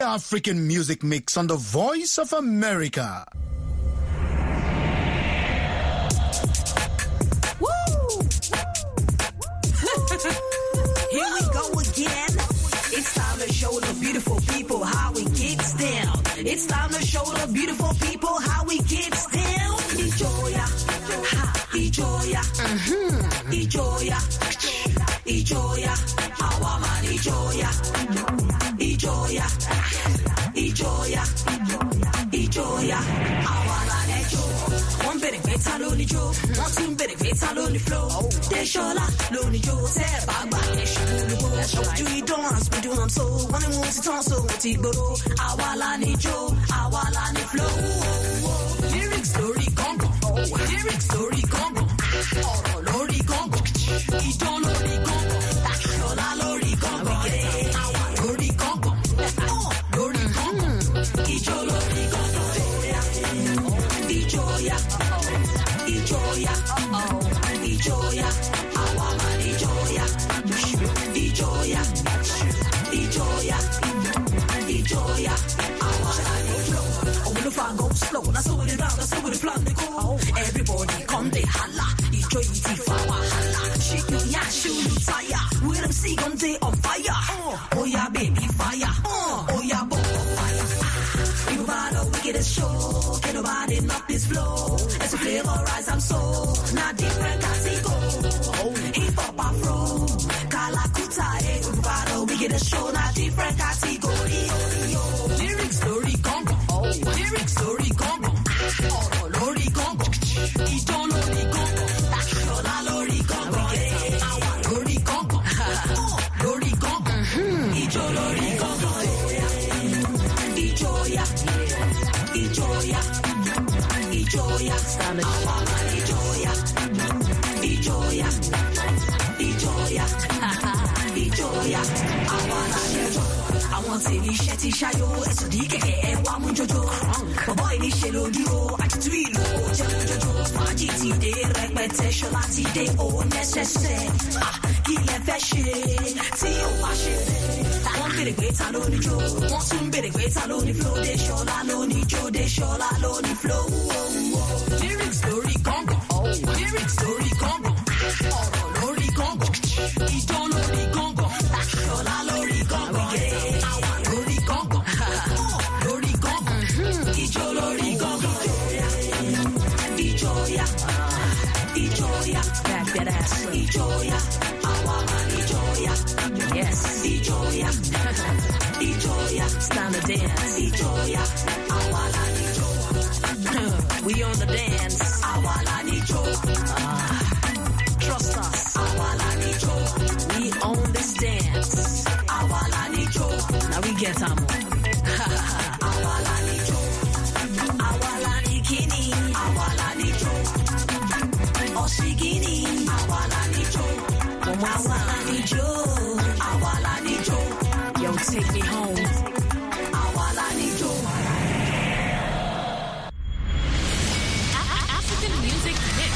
African music mix on the Voice of America. Woo! Here we go again. It's time to show the beautiful people how we gets down. It's time to show the beautiful people how we gets down. Ijoya, ha, Ijoya, Ijoya, Ijoya, our man Ijoya, Ijoya, Ijoya, Ijoya, our man Ijoya. One bit of better lonely Joe, one two bit of better lonely flow. They shola lonely Joe, say baba, they should do it dance, we do so. One and one to turn so Tigoro, our land Joe, our land flow. Lyric story Congo, lyric story Congo, oh Lori Congo, Ijon Lori Congo, shola Lori Congo, Lori Congo, oh Lori Congo, Ijon Lori Congo, Ijoya, Ijoya, Ijoya, our man Ijoya, Ijoya, Ijoya, Ijoya, our man flow. Oh, the fire go slow, that's how it round, that's how it plan they go. Everybody come they holla, Ijoya iti fawa holla. Shake your yash, you tire, with them see come they on fire. Oh yeah, baby fire, oh yeah, boy fire. You bother wickedest show, can nobody knock this flow. As a flavor rise, I'm so not different as he go. Hip hop afro, Kalakuta, you bother wickedest show, not different category. Lyric story Congo, lyric story Congo, oh Lori Congo, Ijon Lori Congo, Shola Lori Congo, Lori Congo, Lori Congo, Ijon Lori Congo, Ijoya, Ijoya, Ijoya, our man Ijoya, Ijoya, Ijoya, Ijoya, our man Ijoya. Àwọn tèmi iṣẹ́ ti ṣáyó ẹ̀sùn ní kẹ̀kẹ́ ẹ̀ wá mú jọjọ. Bọ̀bọ̀ ìní ṣe ló dúró àtútù ìlú ó jẹ́ mú jọjọ. Fàájì ti dé rẹpẹtẹ ṣọlá ti dé ó nẹ́sẹsẹ. Kí lẹ fẹ́ ṣe tí ó bá ṣe fẹ́? Wọ́n bèrè pé ta ló ní jó, wọ́n tún bèrè pé ta ló ní flow. Dé ṣọlá ló ní jó, dé ṣọlá ló ní flow. Lyric story Congo, lyric story Congo, ọ̀rọ̀ lórí Congo, ìjọ lórí Congo, ṣọlá lórí Congo, lórí Congo, lórí Congo, ìjọ lórí Congo. Ijoya, Ijoya, back that ass, Ijoya, our man Ijoya, yes, Ijoya, Ijoya, it's time to dance, Ijoya, our man Ijoya, we on the dance, our man Ijoya, trust us, our man Ijoya, we own this dance, our man Ijoya, now we get some. Awalani Joe, Awalani Kini, Awalani Joe, Oshigini, Awalani Joe, Awalani Joe, Awalani Joe, yo take me home, Awalani Joe. African music mix.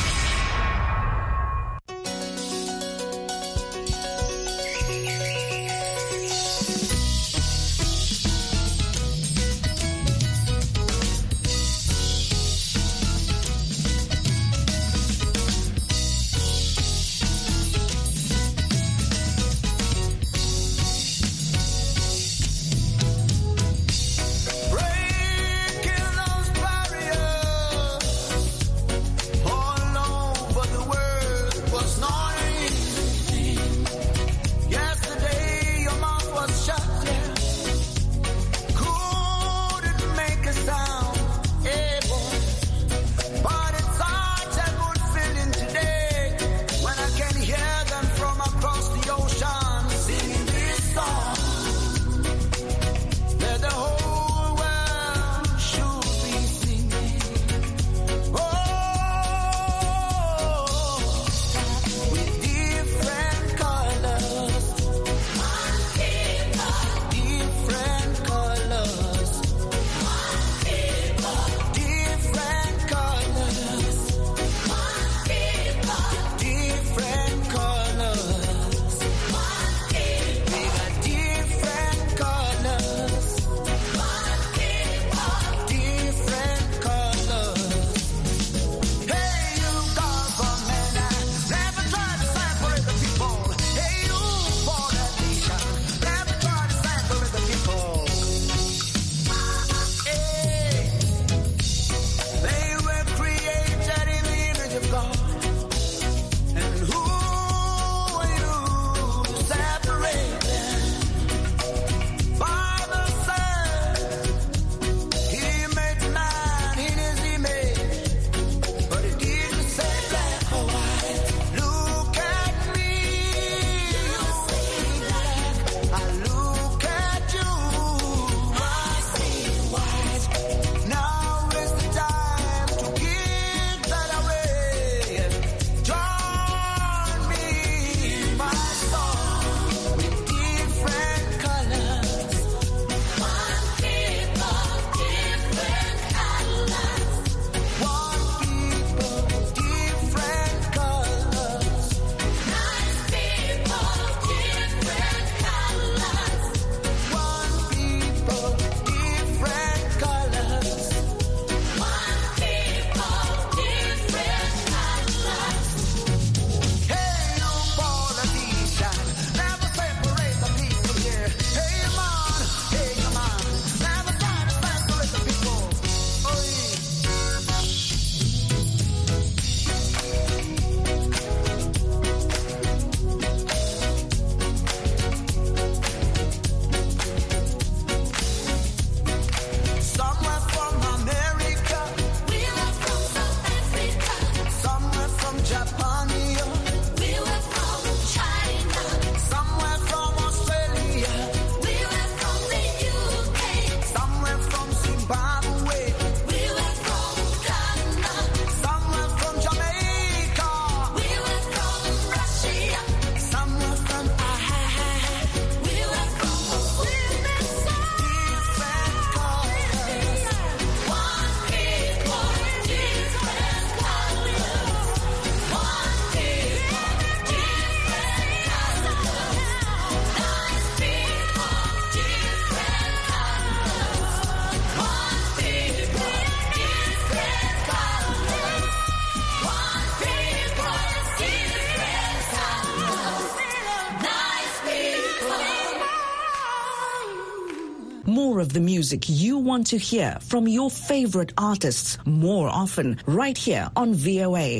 the music you want to hear from your favorite artists more often, right here on VOA.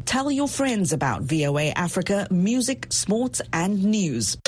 Tell your friends about VOA Africa music, sports and news.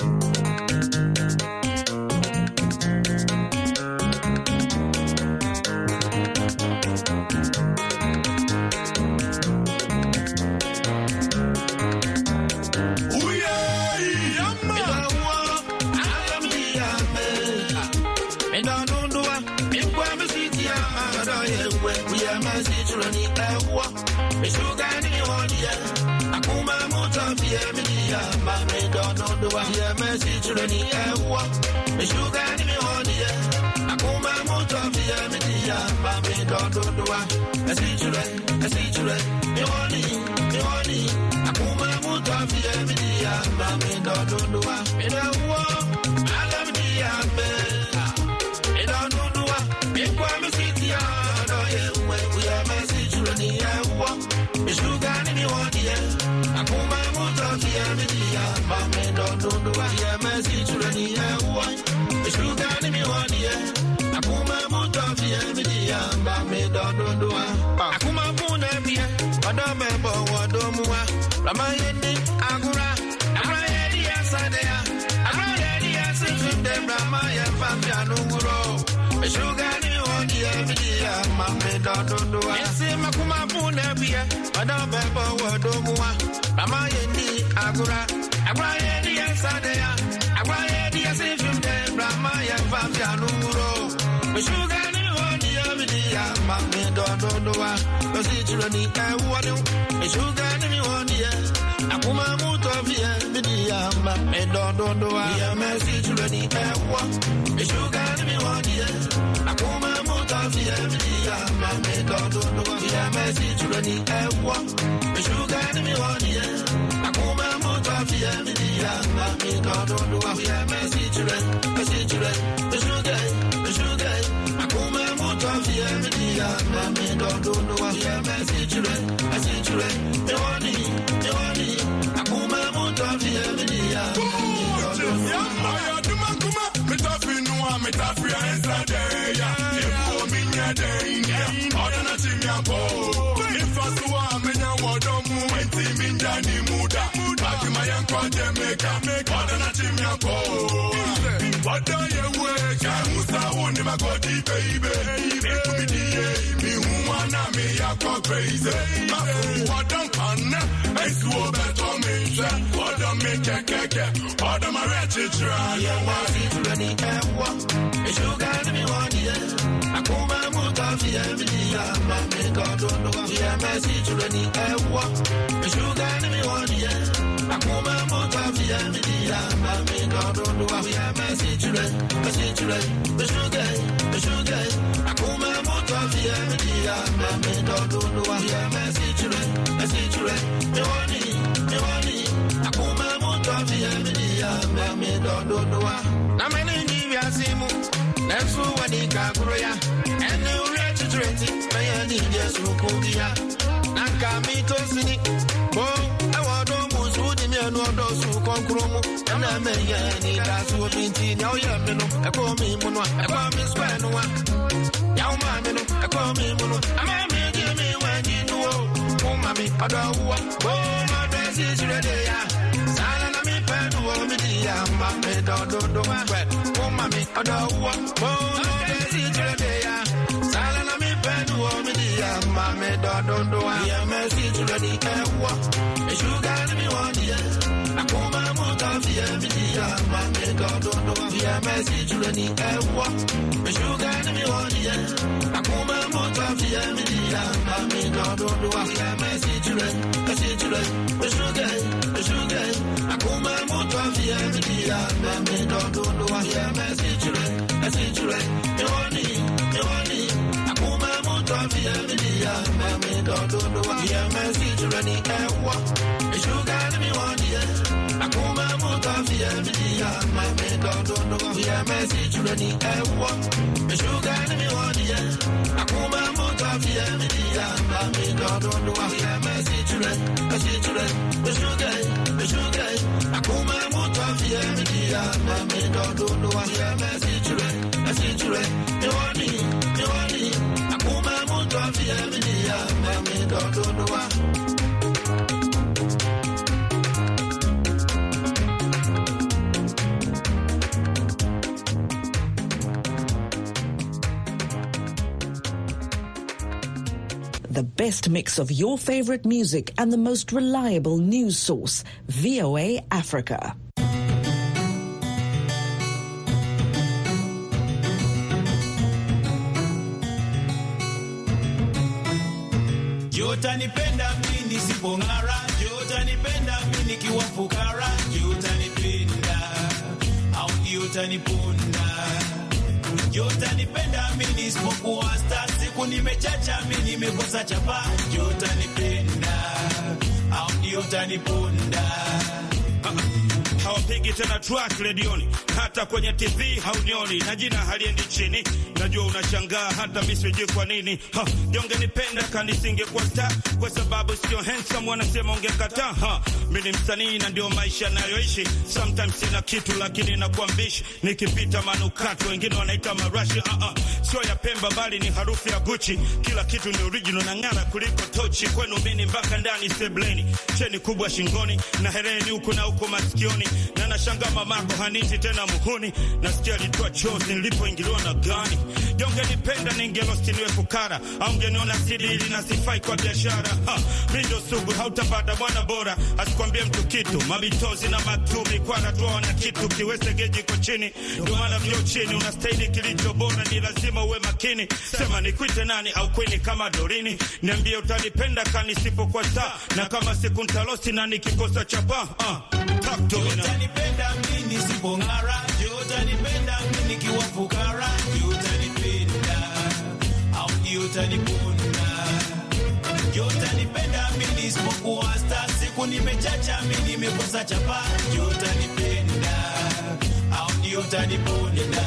best mix of your favorite music and the most reliable news source, VOA Africa. Utanipenda mimi nisipong'ara, utanipenda mimi nikiwa fukara, utanipenda au utaniponda, utanipenda mimi nisipokuwa star, siku nimechacha mimi nimekosa chapa, utanipenda au utaniponda. Hawapigi tena track redioni, hata kwenye TV haunioni, na jina haliendi chini. Najua unashangaa hata mimi sijui kwa nini. Ungenipenda kanisingekuwa star, kwa sababu sio handsome wanasema ungekataa. Mimi ni msanii na ndio maisha nayoishi. Sometimes sina kitu lakini nakuambishi, nikipita manukato wengine wanaita marashi. Sio ya Pemba bali ni harufu ya Gucci. Kila kitu ni original na ngara kuliko tochi. Kwenu mimi mpaka ndani sebleni, cheni kubwa shingoni na hereni huko na huko masikioni. Na nashangaa mamako haniti tena muhuni, nasikia alitoa chozi nilipoingiliwa na gani. Ungenipenda ningelost niwe fukara, au ungeniona sidi ili nasifai kwa biashara. Mimi ndio sugu hautapata bwana bora, asikwambie mtu kitu, mabitozi na matubi kwa natoa na kitu kiweze geji kwa chini. Ndio maana vyo chini unastahili kilicho bora, ni lazima uwe makini. Sema nikuite nani au kwini kama Dorini, niambie utanipenda kanisipokuwa saa, na kama siku ntalosi na nikikosa chapa. Utanipenda mimi nisipong'ara, utanipenda mimi nikiwa fukara, utanipenda au utaniponda, utanipenda mimi nisipokuwa star, siku nimechacha mimi nimekosa chapa, utanipenda au utaniponda.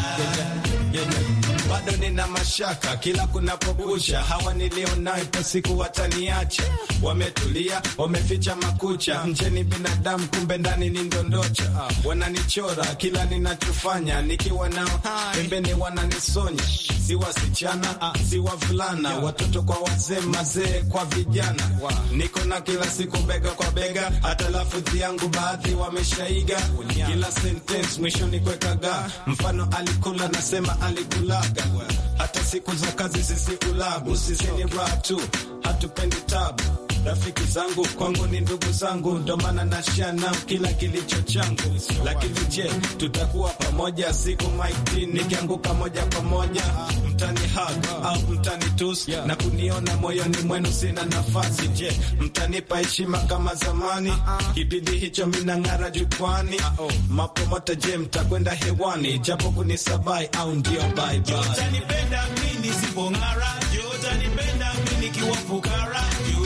Bado nina mashaka kila kunapokucha, hawa nilionayo kwa siku wataniacha. Wametulia, wameficha makucha, mcheni binadamu kumbe ndani ni ndondocha. Wananichora kila ninachofanya, nikiwa nao pembeni wananisonya. Si wasichana, si wavulana, watoto kwa wazee, mazee kwa vijana. Niko na kila siku bega kwa bega, hata lafudhi yangu baadhi wameshaiga. Kila sentence mwisho ni kwekaga, mfano alikula nasema alikulaga. Hata siku za kazi sisi ulabu, sisi ni rap tu, hatupendi tabu. Rafiki zangu kwangu ni ndugu zangu, ndo maana nashana kila kilicho changu. Lakini je, tutakuwa pamoja siku maiti nikianguka moja kwa moja? Mtani hug au mtani tus, na kuniona moyoni mwenu sina nafasi. Je, mtanipa heshima kama zamani? Kipindi hicho mina ngara jukwani. Mapomota je, mtakwenda hewani japo kunisabai au ndio bye bye? Utanipenda mimi nisipong'ara, utanipenda mimi nikiwa fukara,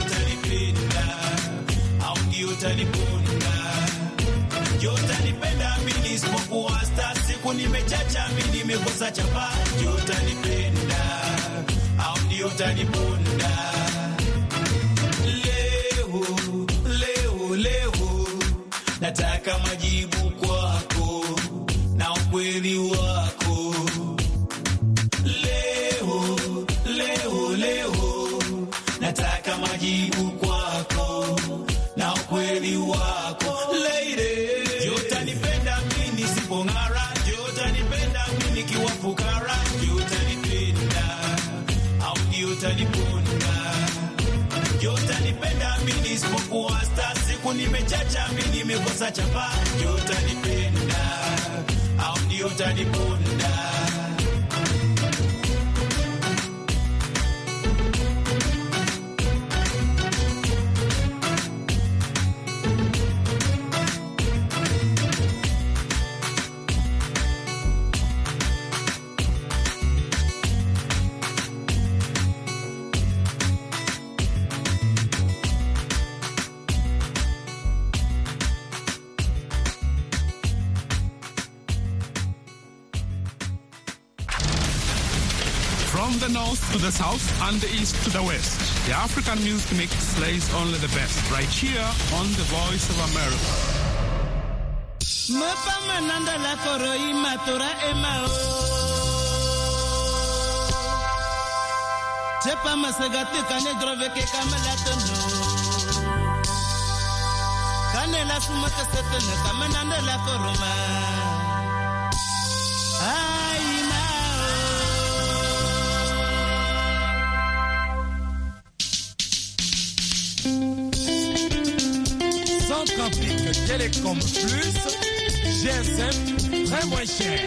utaniponda, utanipenda mimi nisipokuwa star, siku nimechacha mimi nimekosa chapa, utanipenda au ndio utaniponda. Leo nataka majibu kwako na ukweli wako. Leo nataka majibu kwako na ukweli wako. Lady, utanipenda mimi nisipong'ara, utanipenda mimi nikiwa fukara, utanipenda au utaniponda, utanipenda mimi nisipokuwa star, siku nimechacha mimi nimekosa chapa, utanipenda au utaniponda. From the north to the south and the east to the west, the African music mix plays only the best, right here on The Voice of America. Centrafrique Télécom Plus, GSM très moins cher.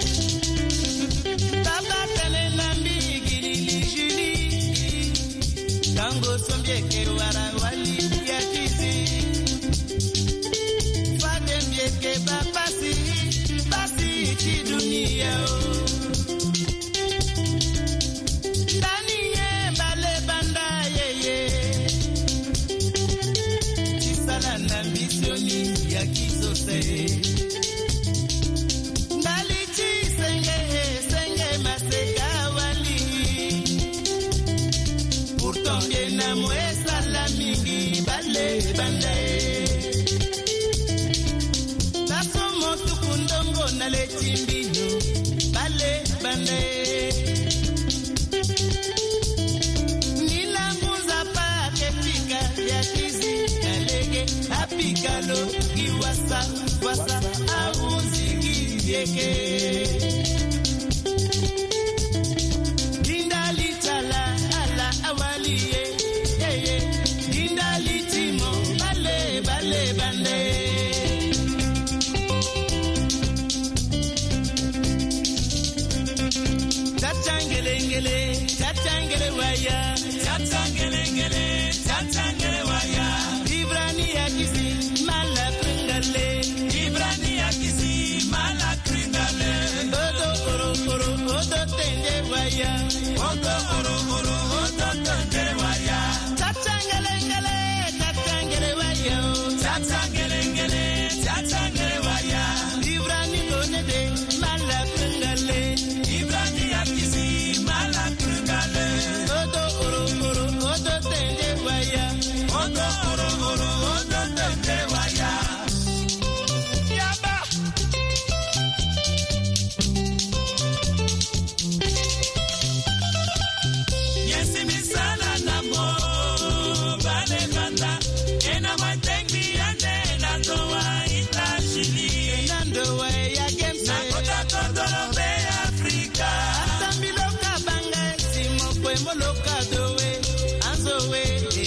Papa tele lambi gili juli, tango sombieke wara wali ya tizi, fadem bieke bapasi, basi ti dunia o. Daniye bale banda yeye, tisala na misioni ya kizose. Wasa auzi yeke Dindali chala ala awaliye yeye Dindali timo bale bale bande Tatangele waya Tatangele waya Ibrani ya kisi mala pringale Ibrani ya kisi mala pringale Odo odo tende waya Odo odo tende waya Tatangele waya Tatangele waya Ibrani gonede mala pringale Ibrani ya kisi mala pringale Odo tende waya Odo tende waya Yaba Yesi misala namo bale banda ena matengi ande nandoa itashili nandoa ya gemse nakota tondoro be Afrika atamiloka banga simo kwe moloka dowe anzowe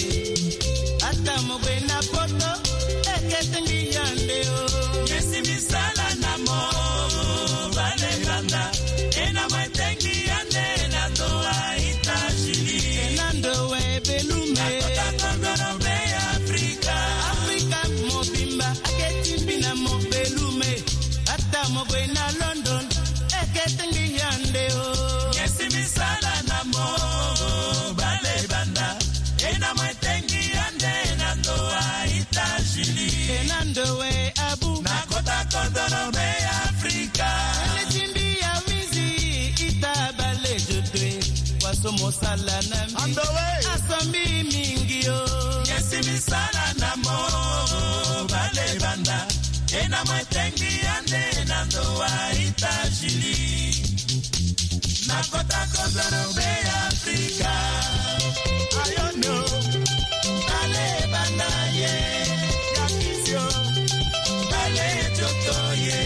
atamo na poto eketengi yande o Yesi misala namo bale banda ena matengi ande nandoa itashili nandoa belume nakota tondoro be Afrika mobimba aketimbina mobelume atamo na London eketengi yande o Yesi misala namo bale banda ena matengi ande nandoa itashili nandoa abu nakota tondoro be Afrika eletimbi ya wizi itabale jotwe wasomo sala nami asombi mingio Yesi misala namo bale banda ena matengi ande nandoa itashili nakota tondoro be Afrika ayono bale banda ye yakisio bale joto ye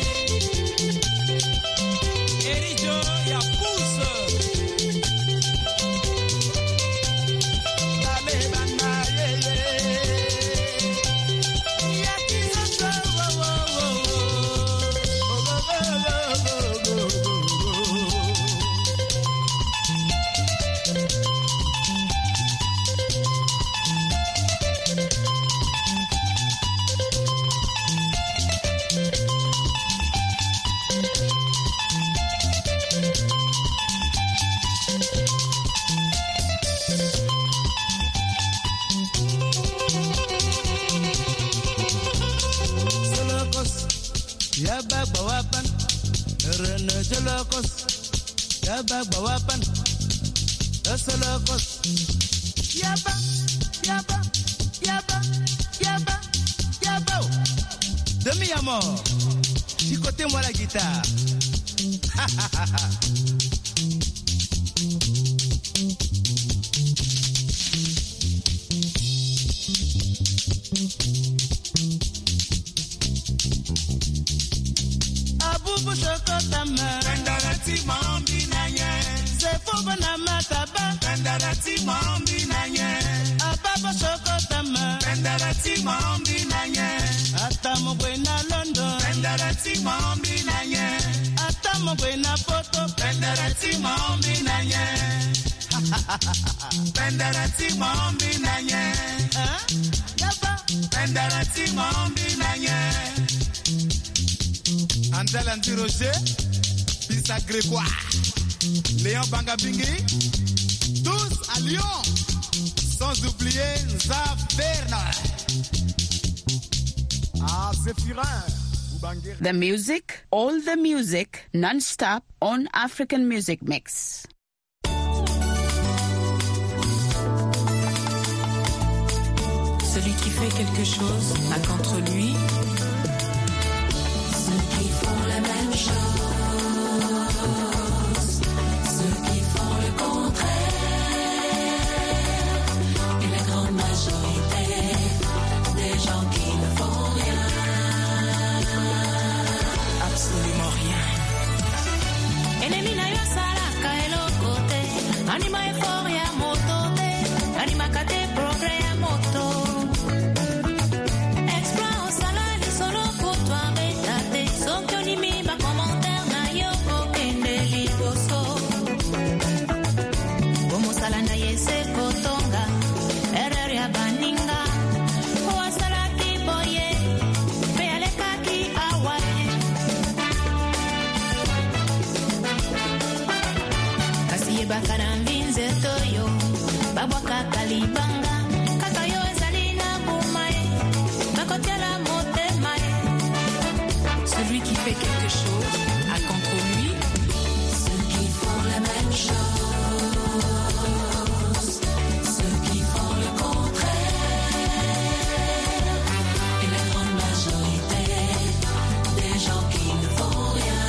Erijo ya pulso bale banda ye yakisio Yabagbawapan, Rene Jolokos, Yabagbawapan, Esolokos, Yaba, Demi amor, chicotez-moi la guitare. Abubu shokotama, kandarati mambi nanye. Sefuba na mataba, kandarati mambi nanye. Ababa shokotama, kandarati mambi nanye. Atamogwena London, Pendereti mombi nanye. Atamogwena Poto, Pendereti mombi nanye. Pendereti mombi nanye. Yaba, Pendereti mombi nanye. Andel Anti Roger, Pisa Grégoire, Léon Bangabingi, tous à Lyon, sans oublier Nza Bernard. Ah, Zéphirin. The music, all the music, non-stop on African Music Mix. Celui qui fait quelque chose n'a qu'entre lui. Ceux qui font la même chose, ceux qui font le contraire, et la grande majorité des gens qui ne font rien, absolument rien. Ennemi na yo salaka elokote, anima euphoria motote, anima kate progrès ya moto. Celui qui fait quelque chose a contre lui ceux qui font la même chose, ceux qui font le contraire, et la grande majorité des gens qui ne font rien,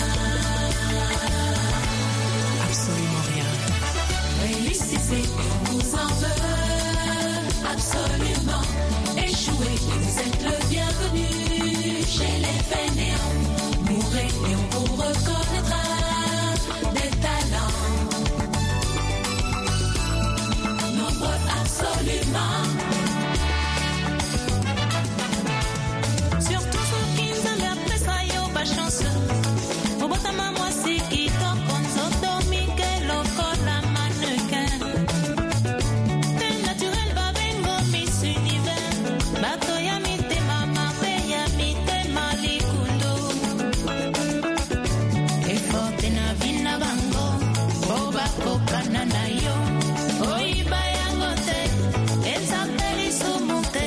absolument rien. Réussissez, on vous en veut, absolument. Échouez, vous êtes le bienvenu chez les fainéants. Mourrez et on vous reconnaîtra des talents. Nombreux, absolument. Surtout ceux qui nous aiment après ça, yo, pas chanceux. Au bottom, moi, c'est qui t'en compte, Sodomi, quel loco, la mannequin. T'es naturel, va vengo, Miss Univers. Bato, yami, t'es maman, yami, t'es malikundo. Et forte, na vina bango, boba, coca, nana, yo. Oi, bayangote, et sa peli sumute.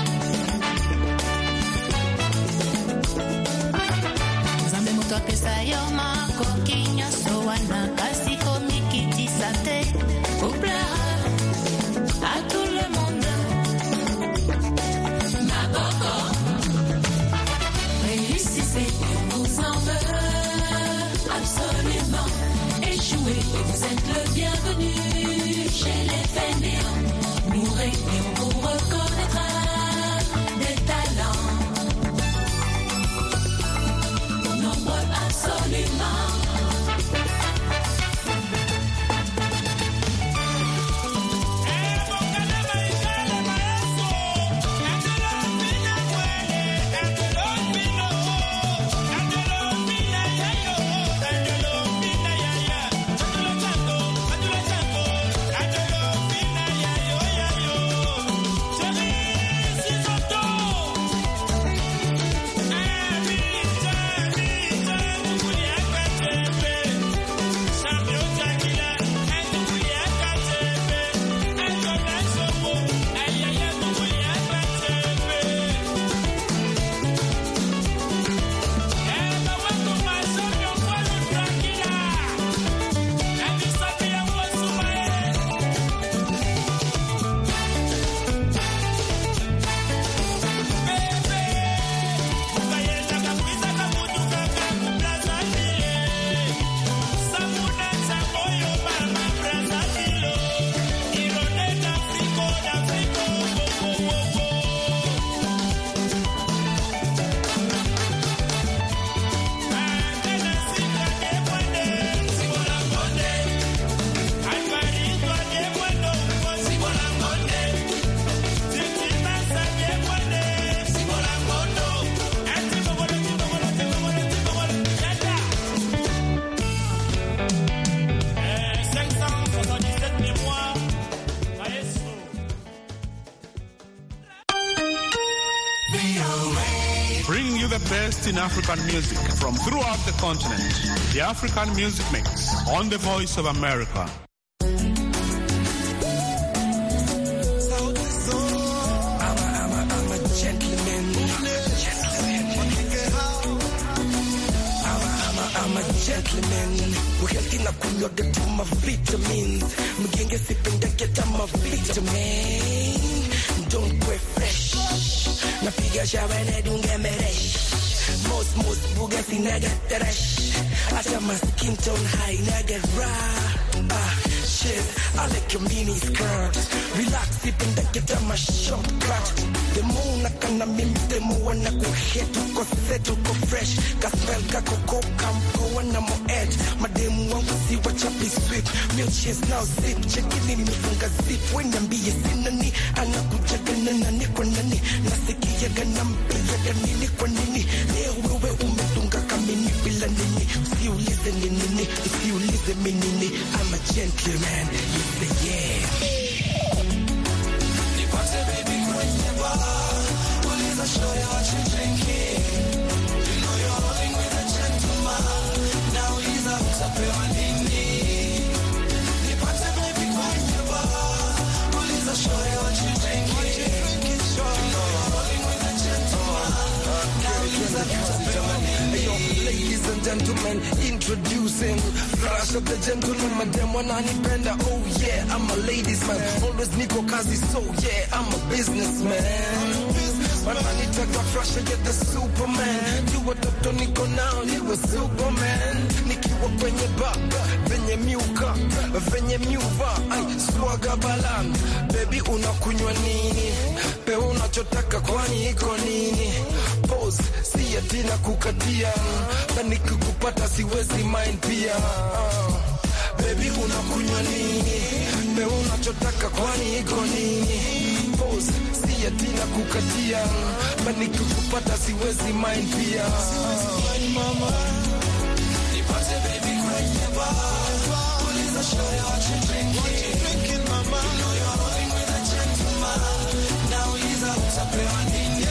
Zambe muto pesa yo mako kinya so wana kasi komikiti sate kupla à tout le monde. Maboko, réussissez, on vous en veut absolument. Échouez, vous êtes le bienvenu chez les fainéants. Mourrez et on vous reconnaîtra des talents. Nombreux absolument. Bringing you the best in African music from throughout the continent. The African Music Mix on the Voice of America. Gentlemen, we're healthy na kunyode to my vitamins. Mgenge sipenda get my vitamin. Don't go fresh. Napiga shower na dunga meresh. Most bugatti na get trash. Ata my skin tone high na get raw. Shit, I like your mini skirt. Relax, sipenda get my shortcut. The moon akana mimi demo wana go hit go set go fresh. Gospel kako go campo wana mo edge. Mademu wangu si wachapi sweep. Milkshakes now zip. Chekini mifunga zip. Wenyambie sinani. Anakuja ganana ni kwa nani. Nasikia ganampe ya ganini kwa nini. Leo wewe umetunga kamini bila nini. Usiulize ni nini. Usiulize mi nini. I'm a gentleman. You say yeah. Baby, show you what you're drinking. You know you're holding with a gentleman. Now he's up to pay on Nini. Nipate baby kwa nyeba. Uliza show you what you're drinking. You know you're holding with a gentleman. Now he's up to pay on Nini. Ladies and gentlemen, introducing Flash of the gentleman, madam wananipenda. Oh yeah, I'm a ladies man. Always niko kazi, so yeah, I'm a businessman. Wananitaka fresh and get the Superman. Do what Dr. Nico now, he was Superman. Nikiwa kwenye bar, venye miuka, venye miuva, ay, swaga balan. Baby unakunywa nini? Pe unachotaka kwani iko nini? Pose, si atina kukatia. Na nikikupata siwezi mind pia. Baby unakunywa nini? Pe unachotaka kwani iko nini? Pose, si atina kukatia. Na nikikupata siwezi mind pia. Mama, nipate baby kwenye bar. Uliza show you what you drinking, mama. You know you're holding with a gentleman. Now he's out to pay on Nini.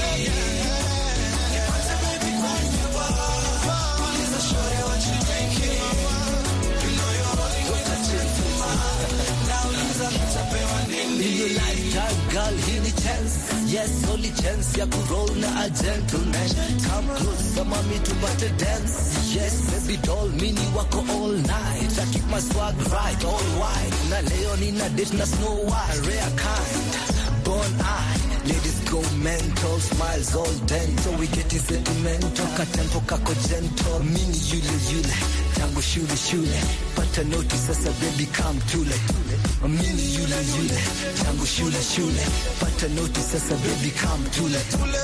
Nipate baby kwenye bar. Uliza show you what you drinking. You know you're holding with a gentleman. Now he's out to pay on Nini. In your lifetime, girl, hini chance. Yes, only chance ya kuroll na a gentleman. Come close, mami tupate dance. Yes, baby doll, mini wako all night. I keep my swag right, all white. Na leo nina date na Snow White, rare kind. Born eye, ladies go mental, smiles all dental. We get sentimental, katempo kako gentle. Mini yule, tango shule. Pata notice sasa baby come tule. Mini yule, tango shule. Pata notice sasa baby come tule.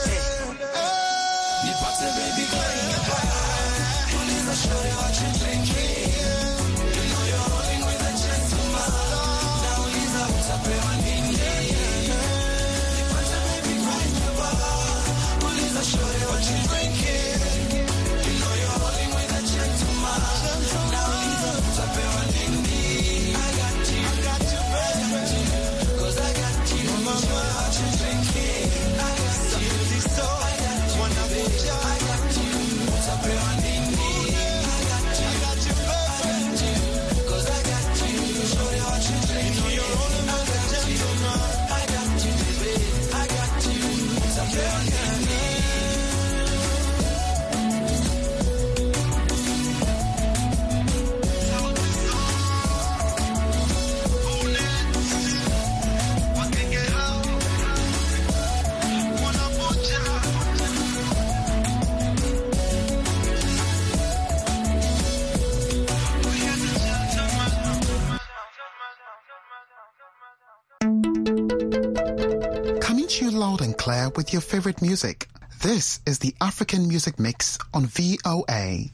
Nipate baby kwenye bar. Uliza show you what you drinking. You know you're holding with a gentleman. Now he's up to pay on Nini. Nipate baby kwenye bar. Uliza show you what you drinking. You know you're holding with a gentleman. Now he's up to pay on Nini. I got you, baby. 'Cause I got you. Mama, show you what you drinking. I got you, so I got you. Wanna be I got you. To pay on Nini. I got you, baby. 'Cause I got you. Show you what you drinking. You know you're holding with a gentleman. I got you, baby. I got you. To pay on Nini. Coming to you loud and clear with your favorite music. This is the African Music Mix on VOA.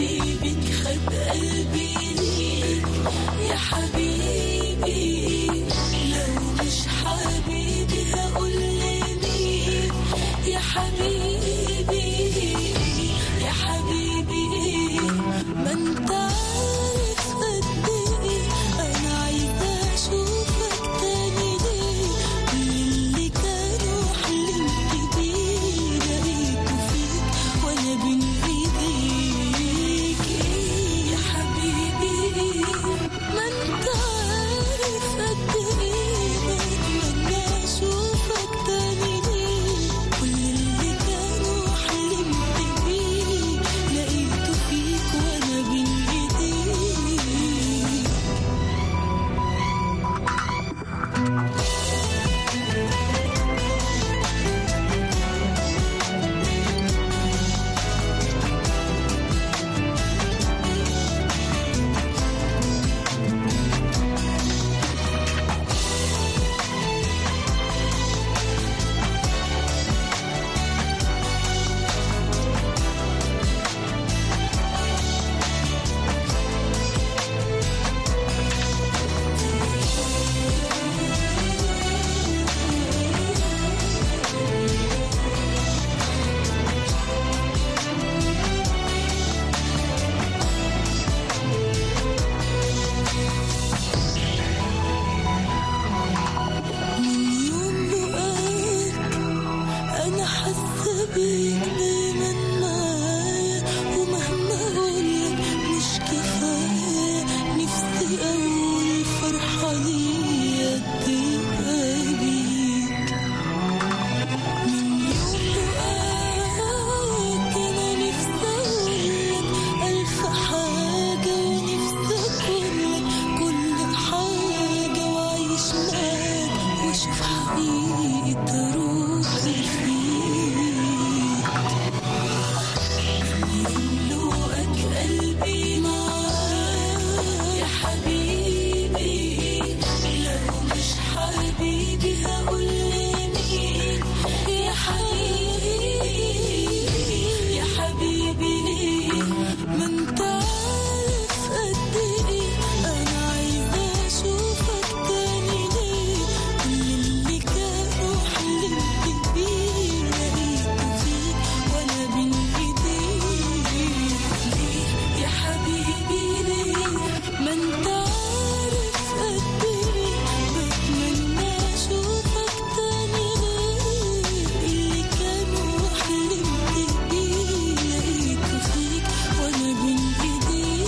حبيبك خد قلبي ليك يا حبيبي لو مش حبيبي هقول لمين يا حبيبي يا حبيبي ما انت عارف قد ايه انا عايزة اشوفك تاني ليه اللي كانوا حلمت بيه لقيته فيك وانا بين ايديك يا حبيبي ما انت عارف قد ايه بتمنى اشوفك تاني ليه كل اللي كانوا حلمت بيه لقيته فيك وانا بين ايديك من يوم لقاك أنا حاسة بيك دايما معايا ومهما أقولك مش كفاية نفسي أقول فرحة ليا تبقى بيك من يوم لقاك أنا نفسي أقولك ألف حاجة ونفسي أقولك كل حاجة وأعيش معاك وأشوف حقيقة روحي فيك يملؤك قلبي معاك يا حبيبي لو مش حبيبي هقول لمين يا حبيبي يا حبيبي ما انت عارف قد ايه انا عايزة اشوفك تاني ليه كل اللي كانوا حلمت بيه لقيته فيك وانا بين ايديك ليه يا حبيبي ليه ما انت عارف قد ايه بتمنى اشوفك تاني ليه اللي كانوا حلمت بيه لقيته فيك وانا بين ايديك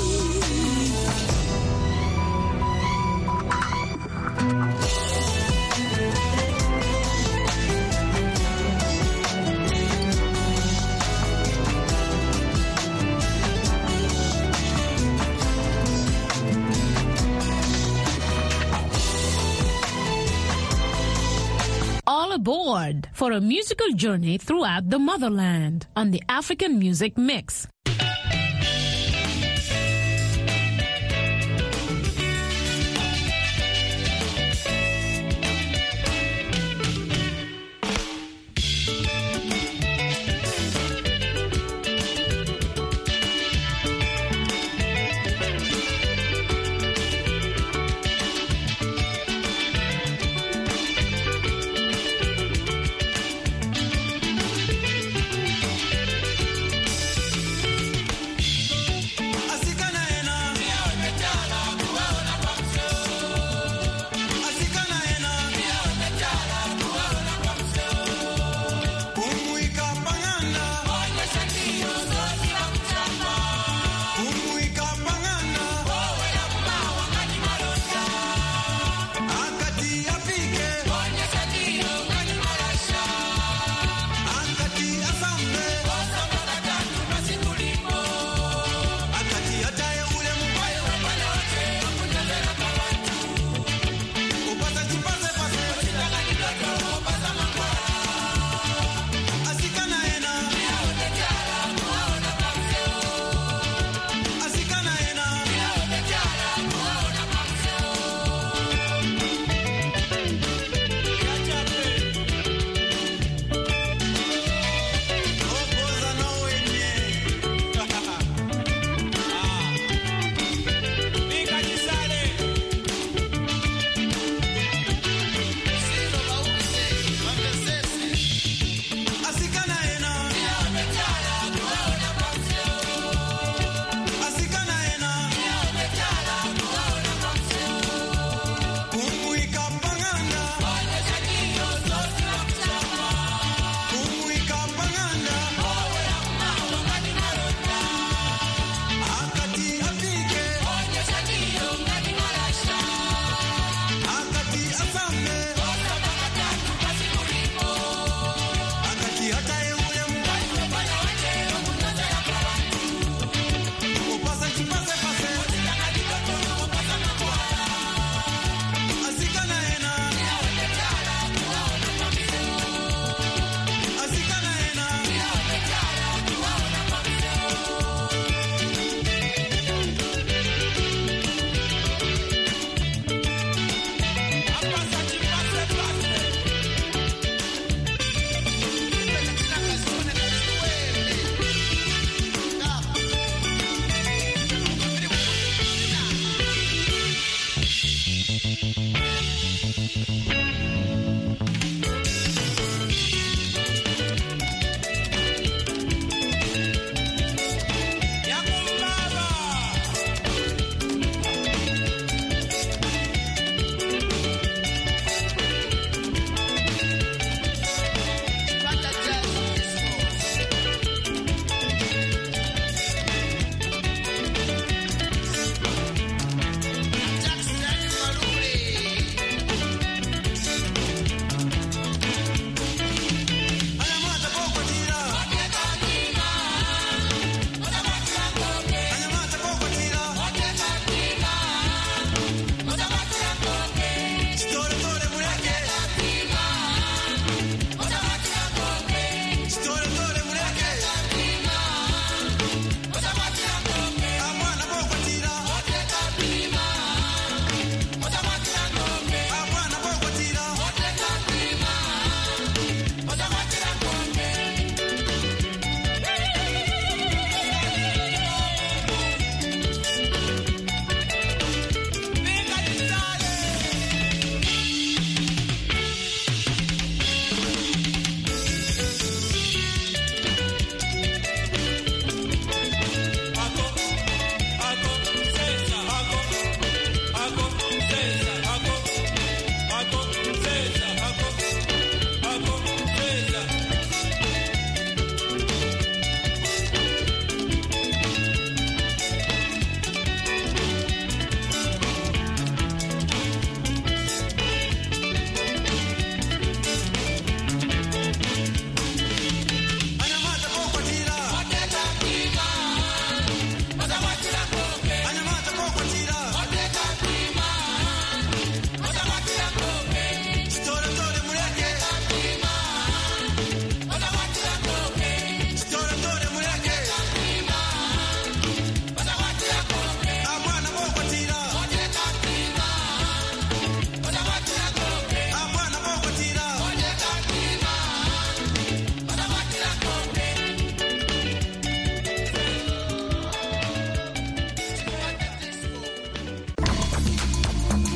All aboard for a musical journey throughout the motherland on the African Music Mix.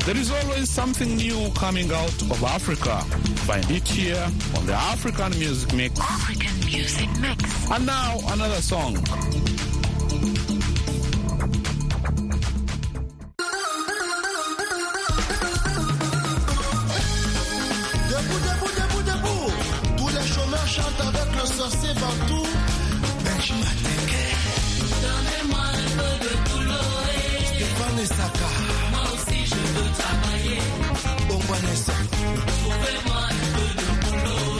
There is always something new coming out of Africa. Find it here on the African Music Mix. African Music Mix. And now another song. Debout. Tous les chômeurs chantent avec le sorcier Bantou. Benji Mateke. Donnez-moi un peu de boulot. Stéphane Saka. Moi aussi je veux travailler. Bongwanessa. Trouvez-moi un peu de boulot.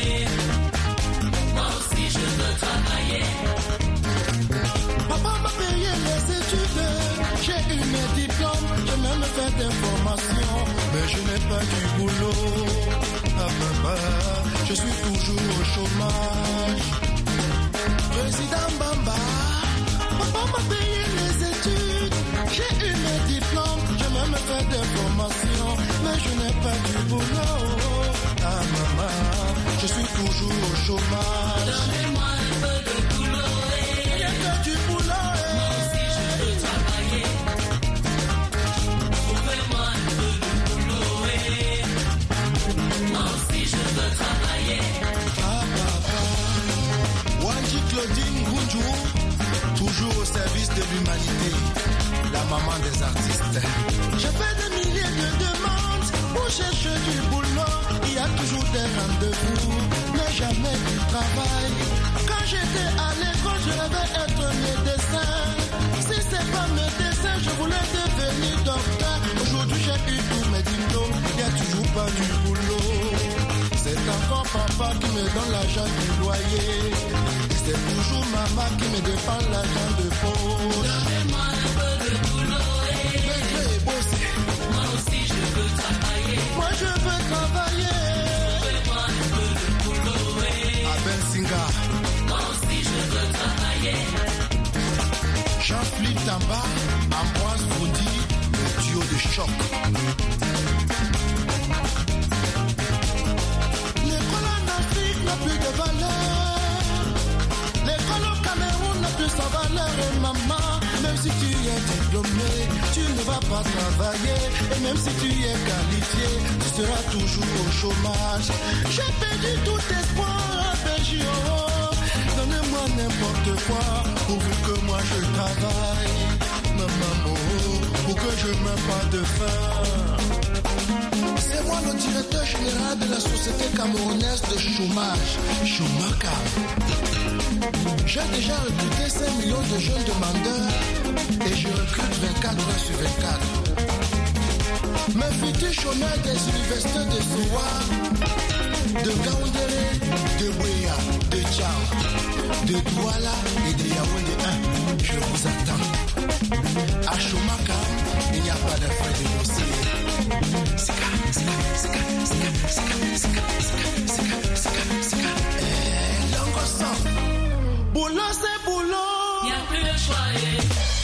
Moi aussi je veux travailler. Papa m'a payé les études. J'ai eu mes diplômes. J'ai même fait des formations. Mais je n'ai pas du boulot. Ah papa, je suis toujours au chômage. Président Bamba, papa m'a payé les études. J'ai eu mes diplômes, j'ai même fait des formations. Mais je n'ai pas du boulot. Ah maman, je suis toujours au chômage. Donnez-moi un peu de boulot. J'ai fait du boulot. Moi aussi je veux travailler. Trouvez-moi un peu de boulot. Moi aussi je veux travailler. Ah papa, Wanji Claudine Goudjou, toujours au service de l'humanité, la maman des artistes. J'ai fait des milliers de demandes pour chercher du boulot. Il y a toujours des rendez-vous, mais jamais du travail. Quand j'étais à l'école, je rêvais être médecin. Si c'est pas médecin, je voulais devenir docteur. Aujourd'hui, j'ai eu tous mes diplômes, il n'y a toujours pas du boulot. C'est encore papa qui me donne l'argent du loyer. C'est toujours maman qui me défend l'argent de poche. Donnez-moi un peu de boulot. Moi aussi je veux travailler. Moi je veux travailler. Trouvez-moi un peu de boulot. À Ben Singa, Moi aussi je veux travailler. Jean-Philippe Tamba, Ambroise Boudy, le duo de choc. L'école en Afrique n'a plus de valeur. L'école au Cameroun n'a plus sa valeur. Et maman, même si tu es diplômé, tu ne vas pas travailler. Et même si tu es qualifié, tu seras toujours au chômage. J'ai perdu tout espoir à Belgique. Donnez-moi n'importe quoi, pourvu que moi je travaille. Maman, pour que je ne meure pas de faim. C'est moi le directeur général de la société camerounaise de chômage, Chomaka. J'ai déjà recruté 5 millions de jeunes demandeurs et je recrute 24 heures sur 24. Mes futurs chômeurs des universités de Soua, de Gaoundéré, de Bouya, de Tchao, de Douala et de Yaoundé 1, je vous attends. À Chomaka, il n'y a pas de frais de dossier. Boulot, c'est boulot. Y a plus de choix.